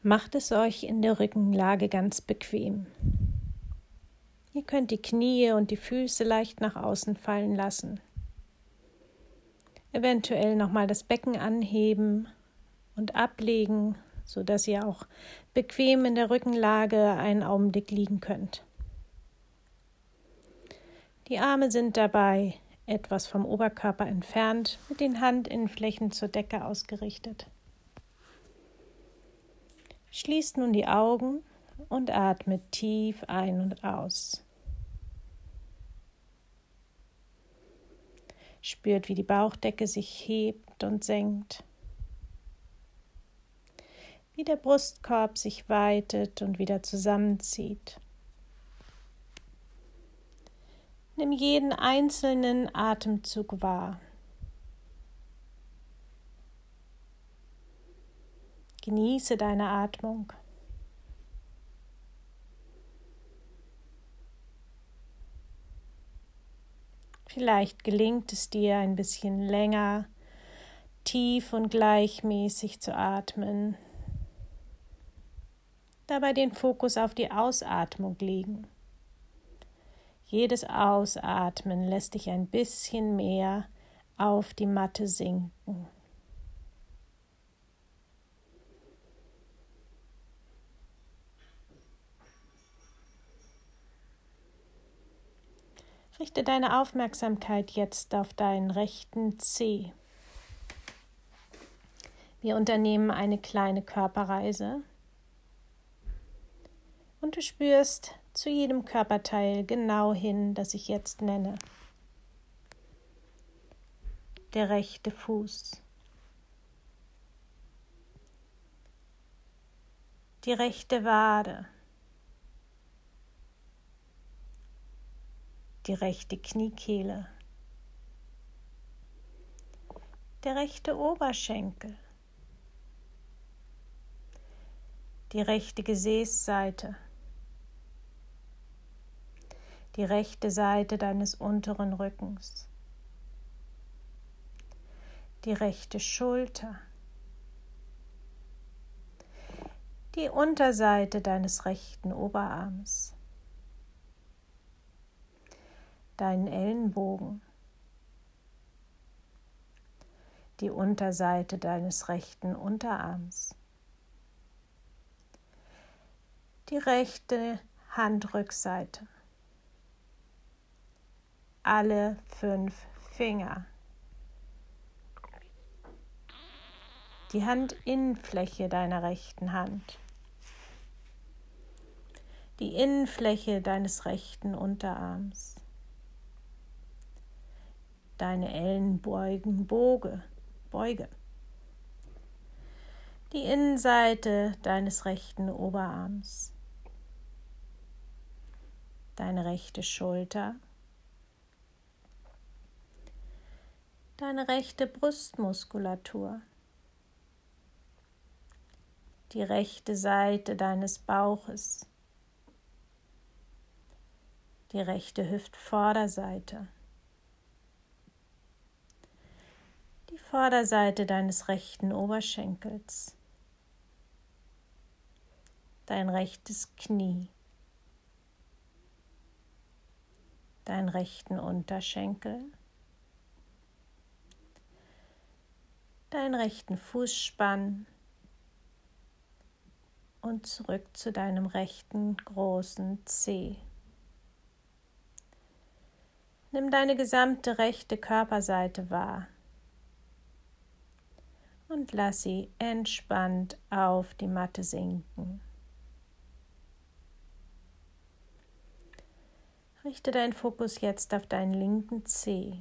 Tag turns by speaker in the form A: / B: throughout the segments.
A: Macht es euch in der Rückenlage ganz bequem. Ihr könnt die Knie und die Füße leicht nach außen fallen lassen. Eventuell nochmal das Becken anheben und ablegen, sodass ihr auch bequem in der Rückenlage einen Augenblick liegen könnt. Die Arme sind dabei etwas vom Oberkörper entfernt, mit den Handinnenflächen zur Decke ausgerichtet. Schließt nun die Augen und atmet tief ein und aus. Spürt, wie die Bauchdecke sich hebt und senkt, wie der Brustkorb sich weitet und wieder zusammenzieht. Nimm jeden einzelnen Atemzug wahr. Genieße deine Atmung. Vielleicht gelingt es dir, ein bisschen länger, tief und gleichmäßig zu atmen. Dabei den Fokus auf die Ausatmung legen. Jedes Ausatmen lässt dich ein bisschen mehr auf die Matte sinken. Richte deine Aufmerksamkeit jetzt auf deinen rechten Zeh. Wir unternehmen eine kleine Körperreise und du spürst zu jedem Körperteil genau hin, das ich jetzt nenne. Der rechte Fuß, die rechte Wade, die rechte Kniekehle, der rechte Oberschenkel, die rechte Gesäßseite, die rechte Seite deines unteren Rückens, die rechte Schulter, die Unterseite deines rechten Oberarms, deinen Ellenbogen, die Unterseite deines rechten Unterarms, die rechte Handrückseite, alle 5 Finger, die Handinnenfläche deiner rechten Hand, die Innenfläche deines rechten Unterarms, deine Ellenbeuge, die Innenseite deines rechten Oberarms, deine rechte Schulter, deine rechte Brustmuskulatur, die rechte Seite deines Bauches, die rechte Hüftvorderseite, die Vorderseite deines rechten Oberschenkels, dein rechtes Knie, deinen rechten Unterschenkel, deinen rechten Fußspann und zurück zu deinem rechten großen Zeh. Nimm deine gesamte rechte Körperseite wahr und lass sie entspannt auf die Matte sinken. Richte deinen Fokus jetzt auf deinen linken Zeh.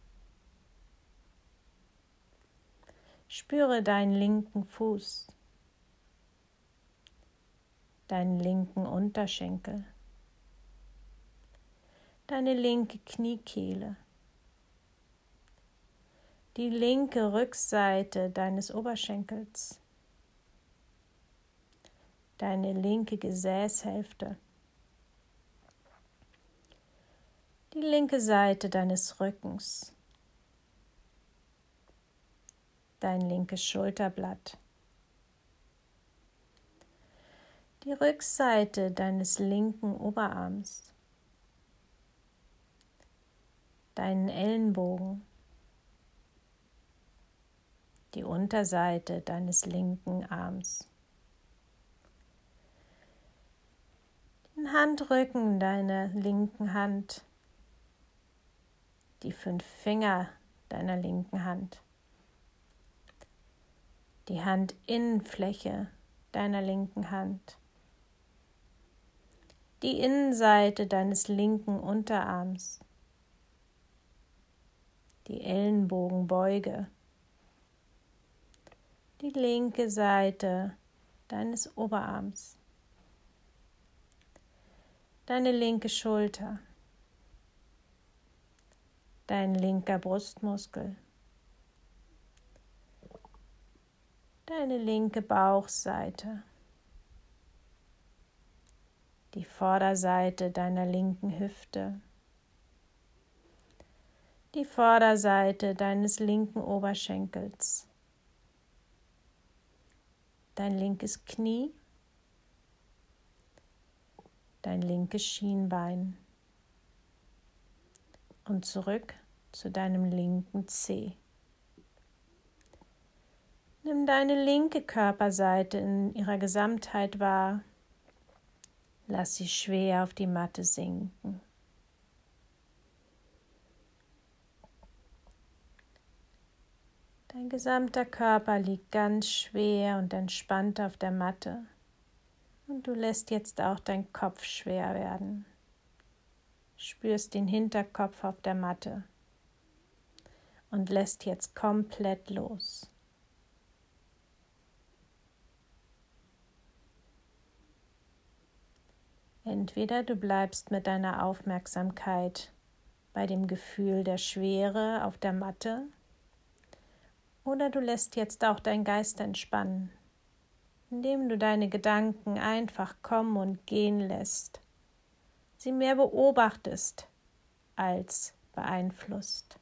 A: Spüre deinen linken Fuß, deinen linken Unterschenkel, deine linke Kniekehle, die linke Rückseite deines Oberschenkels, deine linke Gesäßhälfte, die linke Seite deines Rückens, dein linkes Schulterblatt, die Rückseite deines linken Oberarms, deinen Ellenbogen, die Unterseite deines linken Arms, den Handrücken deiner linken Hand, die 5 Finger deiner linken Hand, die Handinnenfläche deiner linken Hand, die Innenseite deines linken Unterarms, die Ellenbogenbeuge, die linke Seite deines Oberarms, deine linke Schulter, dein linker Brustmuskel, deine linke Bauchseite, die Vorderseite deiner linken Hüfte, die Vorderseite deines linken Oberschenkels, dein linkes Knie, dein linkes Schienbein und zurück zu deinem linken Zeh. Nimm deine linke Körperseite in ihrer Gesamtheit wahr. Lass sie schwer auf die Matte sinken. Dein gesamter Körper liegt ganz schwer und entspannt auf der Matte und du lässt jetzt auch deinen Kopf schwer werden. Spürst den Hinterkopf auf der Matte und lässt jetzt komplett los. Entweder du bleibst mit deiner Aufmerksamkeit bei dem Gefühl der Schwere auf der Matte, oder du lässt jetzt auch deinen Geist entspannen, indem du deine Gedanken einfach kommen und gehen lässt, sie mehr beobachtest als beeinflusst.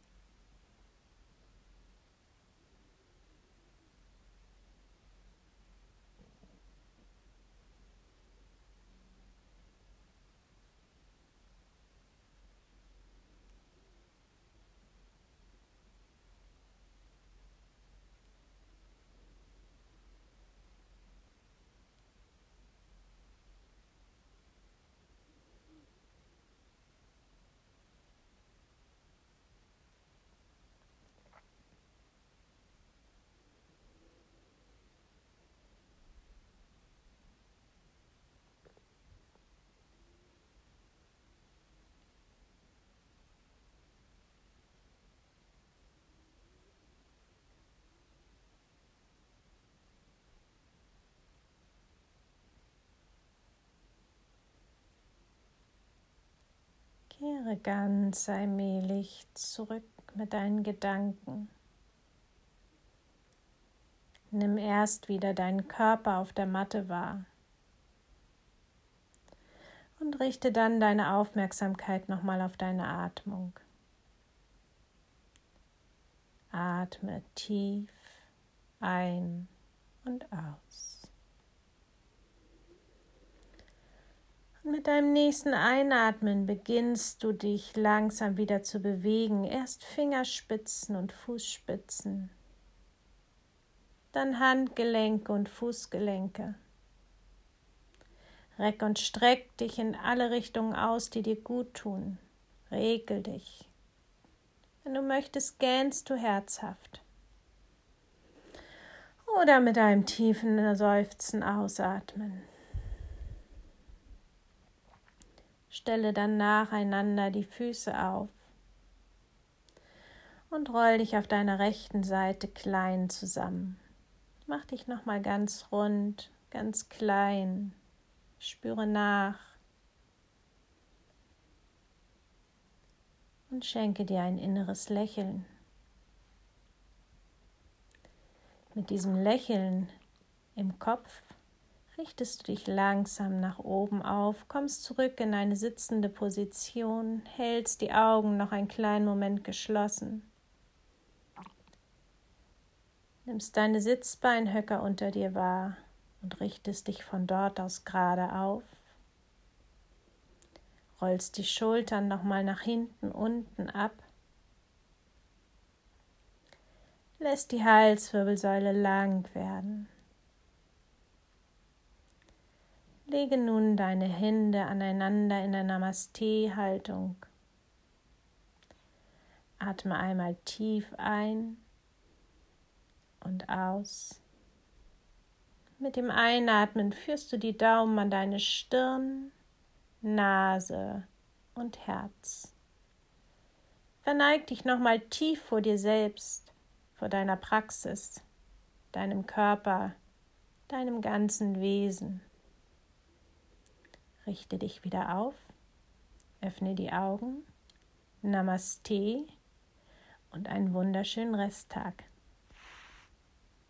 A: Kehre ganz allmählich zurück mit deinen Gedanken. Nimm erst wieder deinen Körper auf der Matte wahr und richte dann deine Aufmerksamkeit nochmal auf deine Atmung. Atme tief ein und aus. Mit deinem nächsten Einatmen beginnst du dich langsam wieder zu bewegen. Erst Fingerspitzen und Fußspitzen, dann Handgelenke und Fußgelenke. Reck und streck dich in alle Richtungen aus, die dir gut tun. Regel dich. Wenn du möchtest, gähnst du herzhaft. Oder mit einem tiefen Seufzen ausatmen. Stelle dann nacheinander die Füße auf und roll dich auf deiner rechten Seite klein zusammen. Mach dich nochmal ganz rund, ganz klein. Spüre nach und schenke dir ein inneres Lächeln. Mit diesem Lächeln im Kopf richtest du dich langsam nach oben auf, kommst zurück in eine sitzende Position, hältst die Augen noch einen kleinen Moment geschlossen. Nimmst deine Sitzbeinhöcker unter dir wahr und richtest dich von dort aus gerade auf. Rollst die Schultern nochmal nach hinten, unten ab. Lässt die Halswirbelsäule lang werden. Lege nun deine Hände aneinander in der Namaste-Haltung. Atme einmal tief ein und aus. Mit dem Einatmen führst du die Daumen an deine Stirn, Nase und Herz. Verneig dich nochmal tief vor dir selbst, vor deiner Praxis, deinem Körper, deinem ganzen Wesen. Richte dich wieder auf, öffne die Augen, Namaste und einen wunderschönen Resttag.